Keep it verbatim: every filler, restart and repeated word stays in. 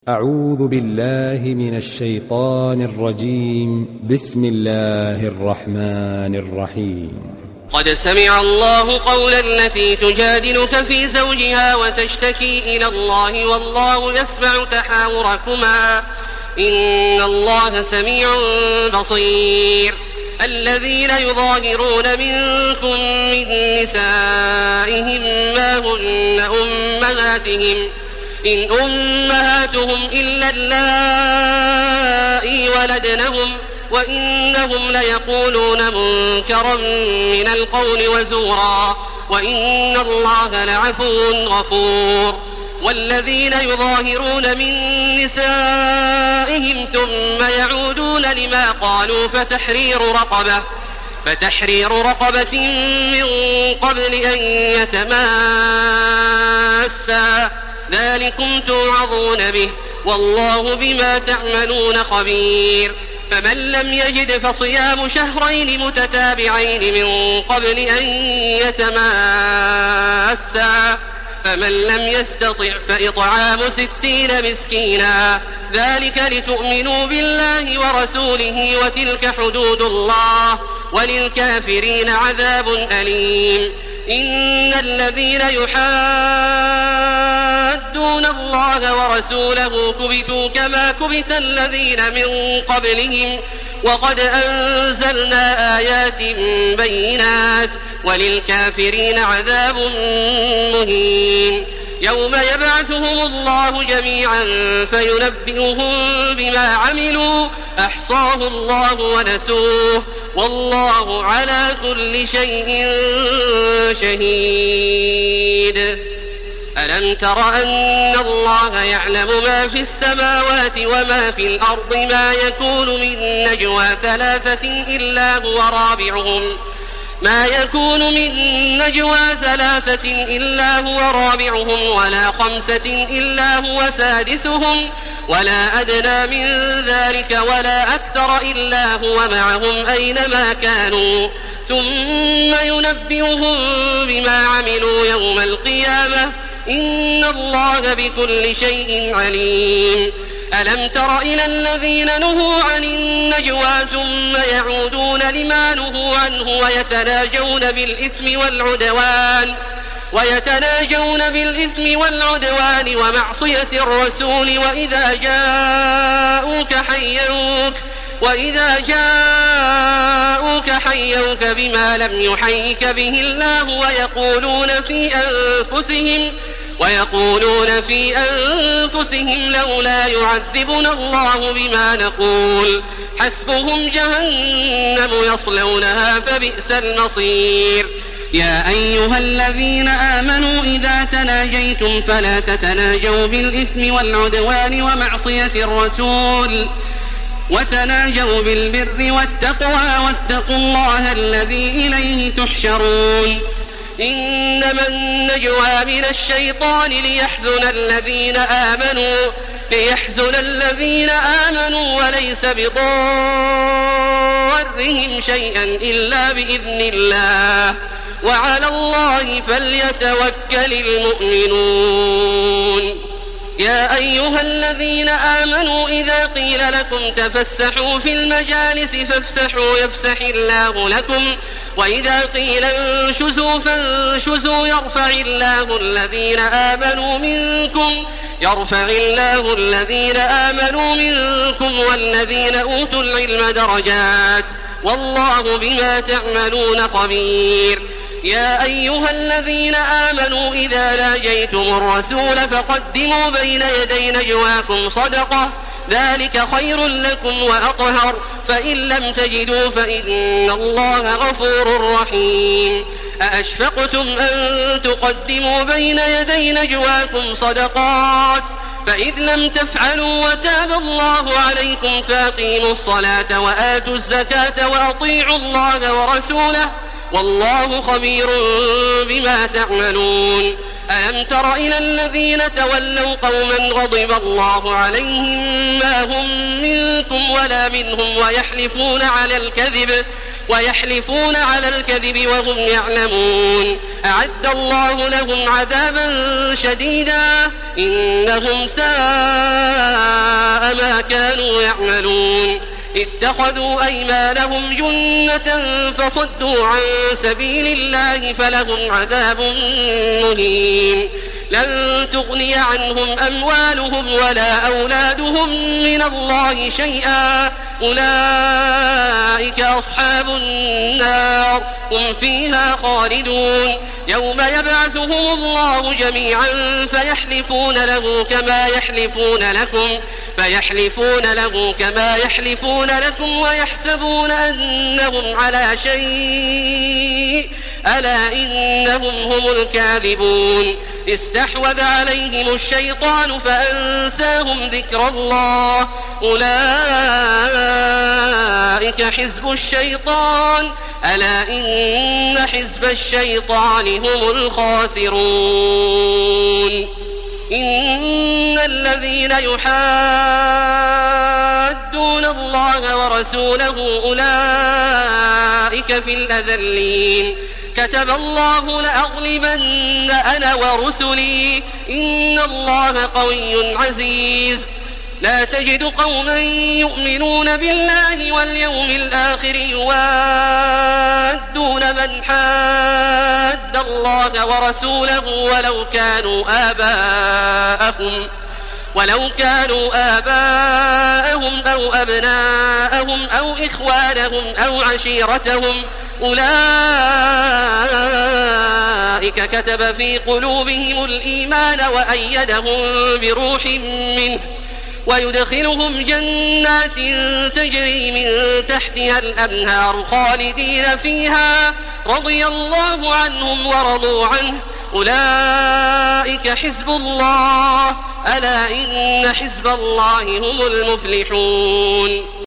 أعوذ بالله من الشيطان الرجيم. بسم الله الرحمن الرحيم. قد سمع الله قول التي تجادلك في زوجها وتشتكي إلى الله والله يسمع تحاوركما إن الله سميع بصير. الذين يظاهرون منكم من نسائهم ما هن أمهاتهم إن أمهاتهم إلا اللائي ولدنهم وإنهم ليقولون منكرا من القول وزورا وإن الله لعفو غفور. والذين يظاهرون من نسائهم ثم يعودون لما قالوا فتحرير رقبة فتحرير رقبة من قبل أن يتماسا ذلكم توعظون به والله بما تعملون خبير. فمن لم يجد فصيام شهرين متتابعين من قبل أن يتماسا فمن لم يستطع فإطعام ستين مسكينا ذلك لتؤمنوا بالله ورسوله وتلك حدود الله وللكافرين عذاب أليم. إن الذين يحادون الله ورسوله كبتوا كما كبت الذين من قبلهم وقد أنزلنا آيات بينات وللكافرين عذاب مهين. يوم يبعثهم الله جميعا فينبئهم بما عملوا أحصاه الله ونسوه والله على كل شيء شهيد. ألم تر أن الله يعلم ما في السماوات وما في الأرض ما يكون من نجوى ثلاثة إلا هو رابعهم ما يكون من نجوى ثلاثة إلا هو رابعهم ولا خمسة إلا هو سادسهم ولا أدنى من ذلك ولا أكثر إلا هو معهم أينما كانوا ثم ينبئهم بما عملوا يوم القيامة إن الله بكل شيء عليم. ألم تر إلى الذين نهوا عن النجوى ثم يعودون لما نهوا عنه ويتناجون بالإثم والعدوان ويتناجون بالإثم والعدوان ومعصية الرسول وإذا جاءوك حيوك وإذا جاءوك حيوك بما لم يحيك به الله ويقولون في أنفسهم ويقولون في أنفسهم لولا يعذبنا الله بما نقول حسبهم جهنم يصلونها فبئس المصير. يا أيها الذين آمنوا إذا تناجيتم فلا تتناجوا بالإثم والعدوان ومعصية الرسول وتناجوا بالبر والتقوى واتقوا الله الذي إليه تحشرون. إنما النجوى من الشيطان ليحزن الذين آمنوا ليحزن الذين آمنوا وليس بضارهم شيئا إلا بإذن الله وعلى الله فليتوكل المؤمنون. يا أيها الذين آمنوا إذا قيل لكم تفسحوا في المجالس فافسحوا يفسح الله لكم وإذا قيل انشزوا فانشزوا يرفع الله الذين آمنوا منكم يرفع الله الذين آمنوا منكم والذين أوتوا العلم درجات والله بما تعملون خبير. يا أيها الذين آمنوا إذا ناجيتم الرسول فقدموا بين يدي نجواكم صدقة ذلك خير لكم وأطهر فإن لم تجدوا فإن الله غفور رحيم. أأشفقتم أن تقدموا بين يدي نجواكم صدقات فإذ لم تفعلوا وتاب الله عليكم فأقيموا الصلاة وآتوا الزكاة وأطيعوا الله ورسوله والله خبير بما تعملون. ألم تر إلى الذين تولوا قوما غضب الله عليهم ما هم منكم ولا منهم ويحلفون على الكذب ويحلفون على الكذب وهم يعلمون أعد الله لهم عذابا شديدا إنهم ساء ما كانوا يعملون اتخذوا أيمانهم جنة فصدوا عن سبيل الله فلهم عذاب مهين لن تغني عنهم أموالهم ولا أولادهم من الله شيئا أولئك أصحاب النار هم فيها خالدون يوم يبعثهم الله جميعا فيحلفون له كما يحلفون لكم فيحلفون له كما يحلفون لكم ويحسبون أنهم على شيء ألا إنهم هم الكاذبون استحوذ عليهم الشيطان فأنساهم ذكر الله أولئك حزب الشيطان ألا إن حزب الشيطان هم الخاسرون إن الذين يحادون الله ورسوله أولئك في الأذلين كتب الله لأغلبن أنا ورسلي إن الله قوي عزيز لا تجد قوما يؤمنون بالله واليوم الآخر يوادون من حاد الله ورسوله ولو كانوا آباءهم ولو كانوا آباءهم أو أبناءهم أو إخوانهم أو عشيرتهم أولئك كتب في قلوبهم الإيمان وأيدهم بروح منه ويدخلهم جنات تجري من تحتها الأنهار خالدين فيها رضي الله عنهم ورضوا عنه أولئك حزب الله ألا إن حزب الله هم المفلحون.